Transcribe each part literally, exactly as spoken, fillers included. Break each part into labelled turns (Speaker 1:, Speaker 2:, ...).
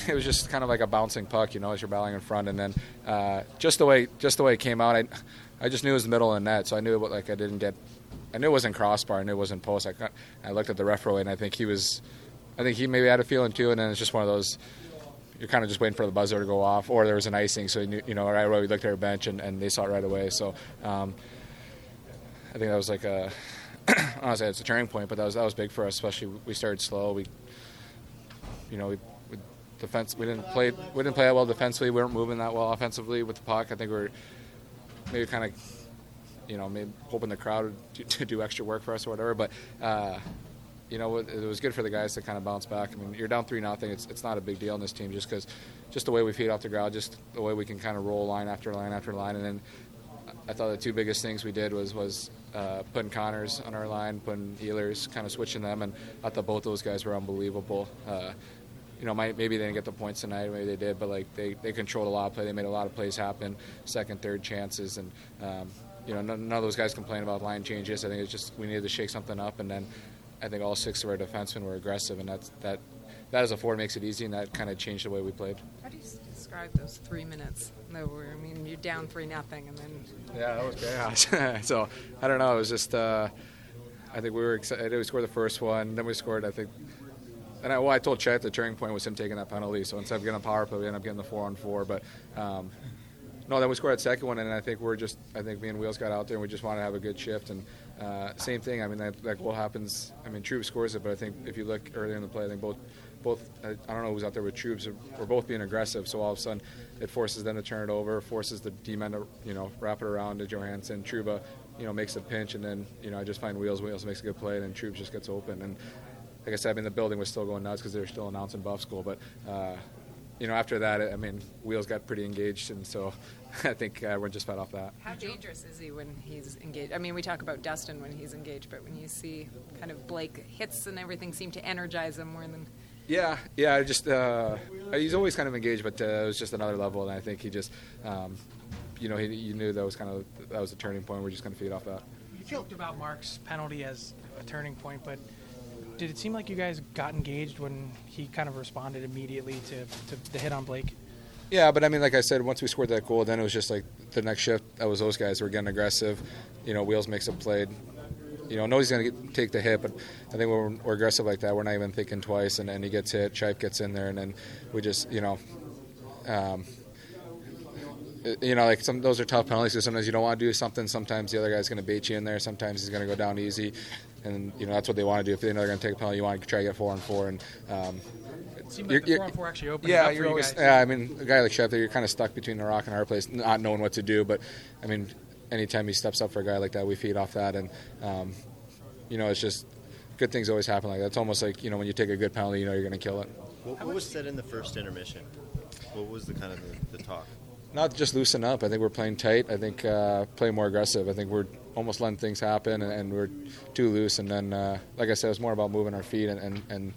Speaker 1: it was just kind of like a bouncing puck, you know, as you're battling in front, and then uh, just the way just the way it came out, I I just knew it was the middle of the net, so I knew it, like I didn't get, I knew it wasn't crossbar, I knew it wasn't post. I got, I looked at the referee, and I think he was, I think he maybe had a feeling too, and then it's just one of those. You're kind of just waiting for the buzzer to go off, or there was an icing, so you, knew, you know, right away we looked at our bench and, and they saw it right away. So um, I think that was like a, honestly, it's a turning point, but that was that was big for us. Especially we started slow. We, you know, we, we defense we didn't play we didn't play that well defensively. We weren't moving that well offensively with the puck. I think we were maybe kind of, you know, maybe hoping the crowd would do, to do extra work for us or whatever, but. Uh, You know, it was good for the guys to kind of bounce back. I mean, you're down three nothing. It's it's not a big deal in this team just because, just the way we feed off the ground, just the way we can kind of roll line after line after line. And then I thought the two biggest things we did was was uh, putting Connors on our line, putting Ehlers, kind of switching them. And I thought both those guys were unbelievable. Uh, you know, might, maybe they didn't get the points tonight, maybe they did, but like they, they controlled a lot of play. They made a lot of plays happen, second, third chances, and um, you know, none, none of those guys complain about line changes. I think it's just we needed to shake something up, and then. I think all six of our defensemen were aggressive, and that's, that that as a forward makes it easy, and that kind of changed the way we played.
Speaker 2: How do you describe those three minutes? That were, I mean, you're down three nothing, and then
Speaker 1: yeah, that was chaos. So I don't know. It was just uh, I think we were excited. We scored the first one, then we scored. I think, and I, well, I told Chet the turning point was him taking that penalty. So instead of getting a power play, we ended up getting the four on four. But um, no, then we scored that second one, and I think we're just I think me and Wheels got out there, and we just wanted to have a good shift and. Uh, same thing. I mean, that, that goal happens. I mean, Troop scores it, but I think if you look earlier in the play, I think both, both. I, I don't know who's out there with Troops. We're both being aggressive, so all of a sudden, it forces them to turn it over, forces the D-man to, you know, wrap it around to Johansson. Trouba, you know, makes a pinch, and then, you know, I just find Wheels. Wheels makes a good play, and then Troops just gets open. And like I said, I mean, the building was still going nuts because they were still announcing Buff School, but. Uh, You know, after that, I mean, Wheels got pretty engaged, and so I think uh, we're just fed off that.
Speaker 2: How dangerous is he when he's engaged? I mean, we talk about Dustin when he's engaged, but when you see kind of Blake hits and everything seem to energize him more than...
Speaker 1: Yeah, yeah, just uh, he's always kind of engaged, but uh, it was just another level, and I think he just, um, you know, he, you knew that was kind of, that was a turning point. We're just going to feed off that.
Speaker 3: You talked about Mark's penalty as a turning point, but... Did it seem like you guys got engaged when he kind of responded immediately to, to the hit on Blake?
Speaker 1: Yeah, but I mean, like I said, once we scored that goal, then it was just like the next shift, that was those guys were getting aggressive. You know, Wheels makes a play. You know, knows he's going to take the hit, but I think when we're, we're aggressive like that, we're not even thinking twice, and, and he gets hit, Chipe gets in there, and then we just, you know, um, you know, like some those are tough penalties because sometimes you don't want to do something. Sometimes the other guy's going to bait you in there. Sometimes he's going to go down easy, and you know that's what they want to do. If they know they're going to take a penalty, you want to try to get four on four. And um,
Speaker 3: it seemed like the four on four actually opened
Speaker 1: yeah,
Speaker 3: it up
Speaker 1: you're
Speaker 3: for
Speaker 1: always,
Speaker 3: you guys.
Speaker 1: Yeah, I mean, a guy like Shep, you're kind of stuck between the rock and a hard place, not knowing what to do. But I mean, anytime he steps up for a guy like that, we feed off that, and um, you know, it's just good things always happen like that. It's almost like, you know, when you take a good penalty, you know you're going to kill it.
Speaker 4: What, what was said in the first intermission? What was the kind of the, the talk?
Speaker 1: Not just loosen up. I think we're playing tight. I think uh, playing more aggressive. I think we're almost letting things happen, and, and we're too loose. And then, uh, like I said, it's more about moving our feet and, and,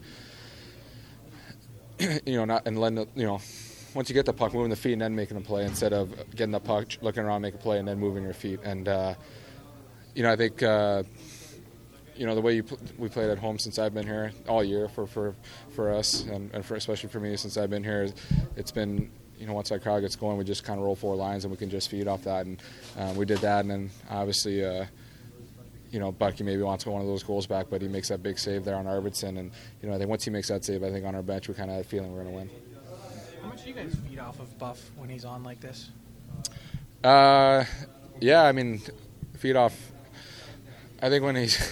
Speaker 1: and you know, not and letting the, you know, once you get the puck, moving the feet and then making a play instead of getting the puck, looking around, make a play, and then moving your feet. And uh, you know, I think uh, you know the way you pl- we played at home since I've been here all year for for, for us and, and for especially for me since I've been here, it's been. You know, once that crowd gets going, we just kind of roll four lines and we can just feed off that. And um, we did that. And then obviously, uh, you know, Bucky maybe wants one of those goals back, but he makes that big save there on Arvidsson. And, you know, I think once he makes that save, I think on our bench we kind of had a feeling we're going to win.
Speaker 3: How much do you guys feed off of Buff when he's on like this?
Speaker 1: Uh, yeah, I mean, feed off. I think when he's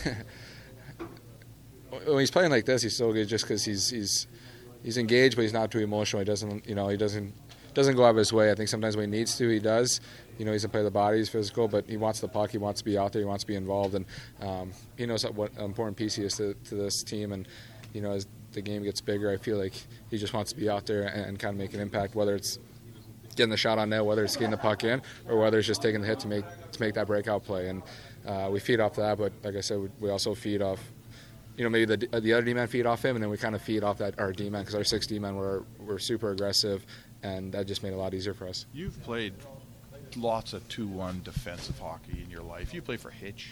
Speaker 1: when he's playing like this, he's so good just because he's he's he's engaged, but he's not too emotional. He doesn't, you know, he doesn't. Doesn't go out of his way. I think sometimes when he needs to, he does. You know, he's going to play the body, he's physical, but he wants the puck. He wants to be out there. He wants to be involved, and um, he knows what an important piece he is to, to this team. And you know, as the game gets bigger, I feel like he just wants to be out there and, and kind of make an impact. Whether it's getting the shot on net, whether it's getting the puck in, or whether it's just taking the hit to make to make that breakout play. And uh, we feed off that, but like I said, we, we also feed off. You know, maybe the the other D-men feed off him, and then we kind of feed off that our D-men because our six D-men were were super aggressive. And that just made it a lot easier for us.
Speaker 5: You've played lots of two one defensive hockey in your life. You play for Hitch.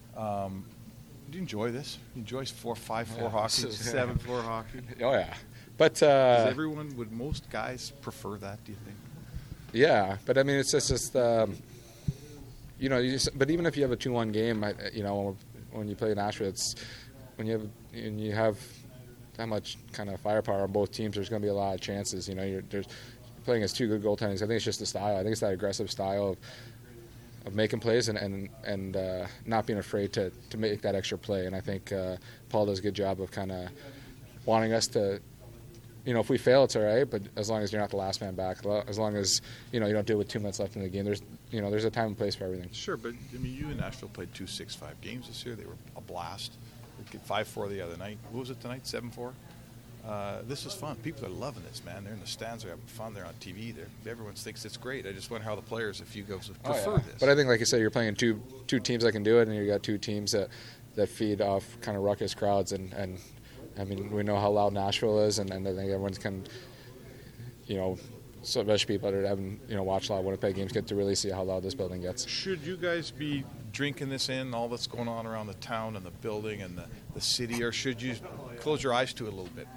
Speaker 5: Um, do you enjoy this? You enjoy four five four
Speaker 1: yeah,
Speaker 5: hockey,
Speaker 1: is,
Speaker 5: seven four hockey?
Speaker 1: Oh yeah, But
Speaker 5: Does
Speaker 1: uh,
Speaker 5: everyone, would most guys prefer that, do you think?
Speaker 1: yeah, but I mean, it's just, just um, you know, you just, but even if you have a two one game, I, you know, when you play Nashville, it's when you have when you have that much kind of firepower on both teams, there's going to be a lot of chances. You know, you're there's playing against two good goaltenders. I think it's just the style. I think it's that aggressive style of of making plays and and, and uh, not being afraid to, to make that extra play. And I think uh, Paul does a good job of kind of wanting us to, you know, if we fail, it's all right, but as long as you're not the last man back, as long as, you know, you don't deal with two minutes left in the game, there's, you know, there's a time and place for everything.
Speaker 5: Sure, but, I mean, you and Nashville played two six five games this year. They were a blast. five four the other night. What was it tonight, seven four? Uh, this is fun. People are loving this, man. They're in the stands. They're having fun. They're on T V. They're, everyone thinks it's great. I just wonder how the players, if you guys would prefer
Speaker 1: oh, yeah.
Speaker 5: this.
Speaker 1: But I think, like you said, you're playing two two teams that can do it, and you got two teams that, that feed off kind of ruckus crowds. And, and I mean, we know how loud Nashville is, and, and I think everyone's kind of, you know, so especially people that haven't, you know, watched a lot of Winnipeg games get to really see how loud this building gets.
Speaker 5: Should you guys be drinking this in, all that's going on around the town and the building and the, the city, or should you close your eyes to it a little bit?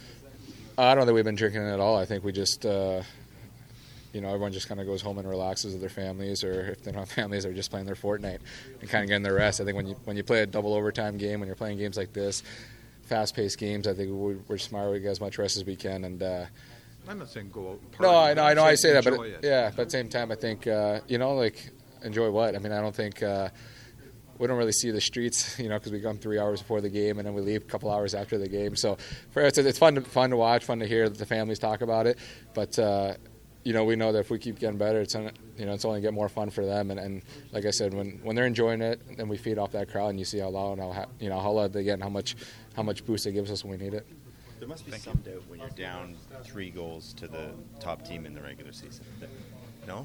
Speaker 1: I don't think we've been drinking it at all. I think we just, uh, you know, everyone just kind of goes home and relaxes with their families, or if they don't have families, they're just playing their Fortnite and kind of getting their rest. I think when you when you play a double overtime game, when you're playing games like this, fast-paced games, I think we're, we're smart. We get as much rest as we can. And uh,
Speaker 5: I'm not saying go out and party.
Speaker 1: no, I know, I know, I say that, but
Speaker 5: enjoy it.
Speaker 1: yeah, but at the same time, I think uh, you know, like enjoy what? I mean, I don't think. Uh, We don't really see the streets, you know, because we come three hours before the game and then we leave a couple hours after the game. So for us, it's fun to fun to watch, fun to hear the families talk about it. But uh, you know, we know that if we keep getting better, it's you know, it's only get more fun for them. And, and like I said, when, when they're enjoying it, then we feed off that crowd, and you see how loud, and how you know how loud they get, and how much how much boost it gives us when we need it.
Speaker 4: There must be some doubt when you're down three goals to the top team in the regular season. No?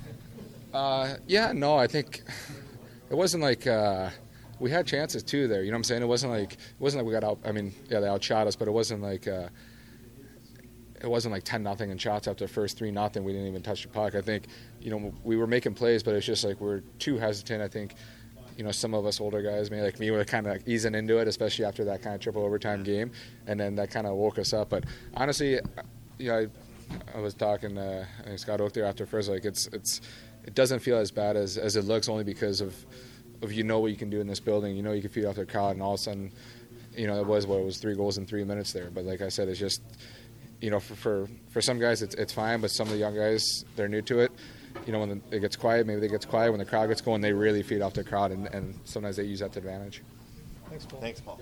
Speaker 1: Uh, yeah, no, I think. It wasn't like uh, we had chances too there. You know what I'm saying? It wasn't like it wasn't like we got out. I mean, yeah, they outshot us, but it wasn't like uh, it wasn't like ten nothing in shots after the first three nothing. We didn't even touch the puck. I think you know we were making plays, but it's just like we we're too hesitant. I think you know some of us older guys, maybe like me, were kind of like easing into it, especially after that kind of triple overtime game, and then that kind of woke us up. But honestly, you know, I, I was talking to I think Scott Oak there after first. Like it's it's. It doesn't feel as bad as, as it looks, only because of, of you know what you can do in this building. You know you can feed off the crowd, and all of a sudden, you know, it was what it was three goals in three minutes there. But like I said, it's just, you know, for for, for some guys it's it's fine, but some of the young guys, they're new to it. You know, when it gets quiet, maybe they gets quiet. When the crowd gets going, they really feed off the crowd, and, and sometimes they use that to advantage.
Speaker 3: Thanks, Paul.
Speaker 4: Thanks, Paul.